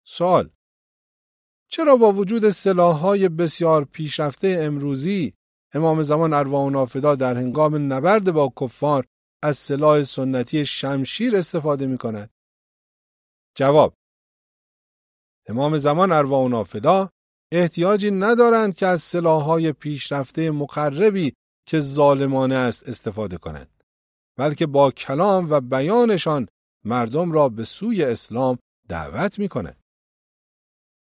سوال: چرا با وجود سلاح‌های بسیار پیشرفته امروزی امام زمان ارواح نافدا در هنگام نبرد با کفار از سلاح سنتی شمشیر استفاده می‌کند؟ جواب: امام زمان ارواح نافدا احتیاجی ندارند که از سلاح‌های پیشرفته مخربی که ظالمانه است استفاده کنند، بلکه با کلام و بیانشان مردم را به سوی اسلام دعوت می‌کنند.